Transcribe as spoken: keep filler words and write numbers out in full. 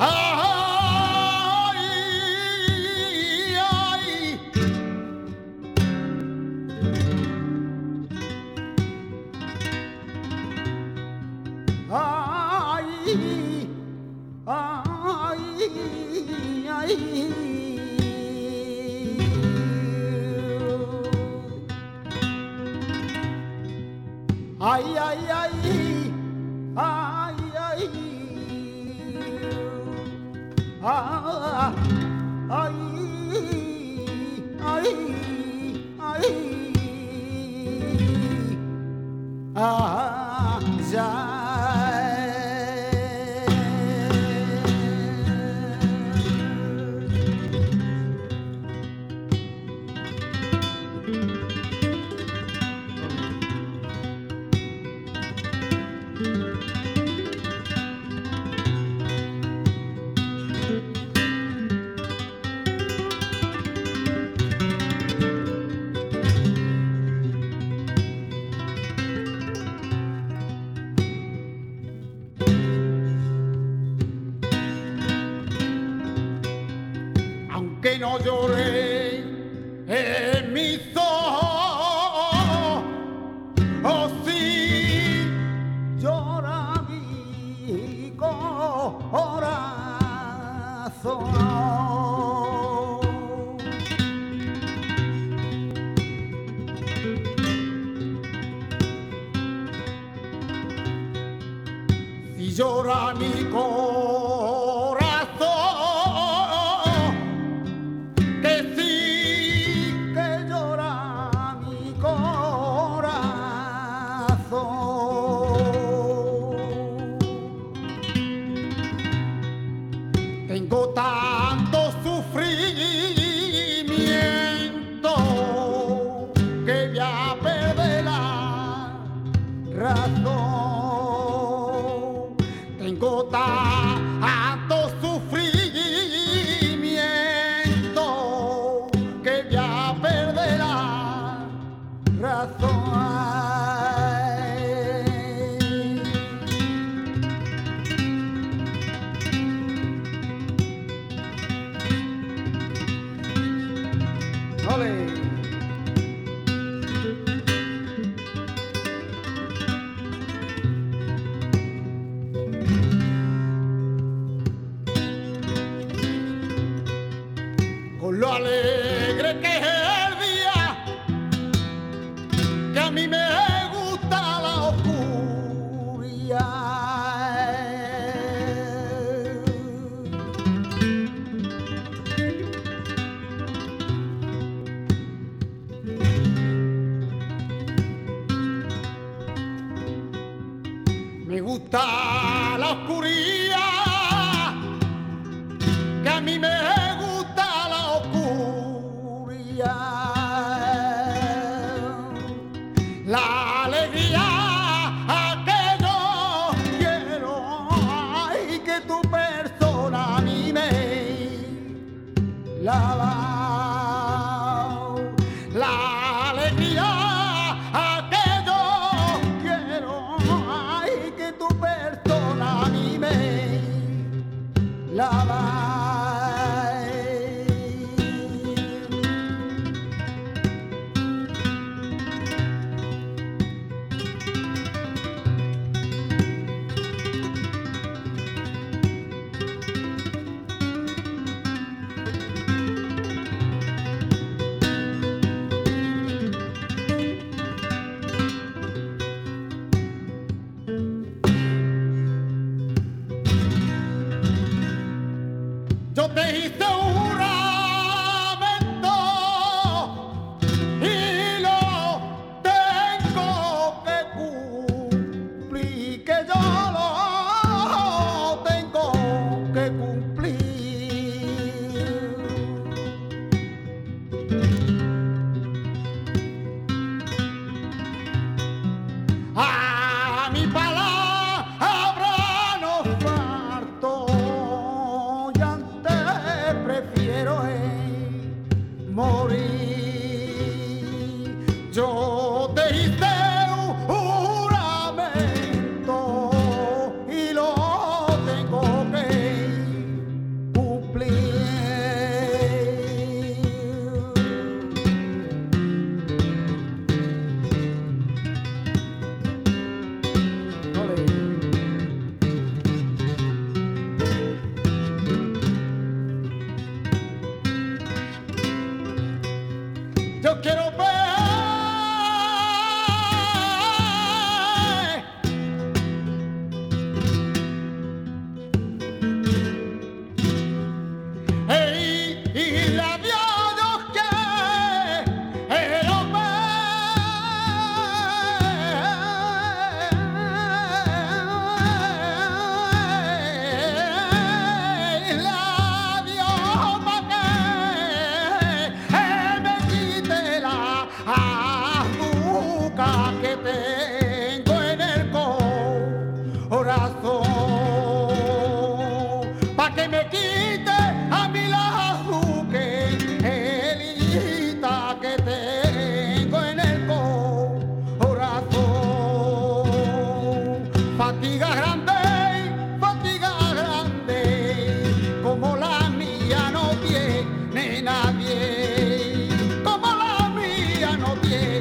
Ay, ay, ay, ay, ay, ah, ay, ay, ay, ah, ya. Que no lloré en mis ojos, oh sí, llora mi corazón. Si llora mi corazón, tengo tanto sufrimiento que voy a perder la razón. Tengo tanto sufrimiento que voy a perder la razón. ¡Ole! Con lo alegre que es el día, que a mí me gusta la oscuridad. Me gusta la oscuridad, que a mí me gusta la oscuridad. La alegría que yo quiero, ay, que tu persona a mí me la da. La alegría que yo quiero, ay, que tu persona a mí me la da. que me quite a mí la angelita que tengo en el corazón. Fatiga grande, fatiga grande, como la mía no tiene nadie, como la mía no tiene.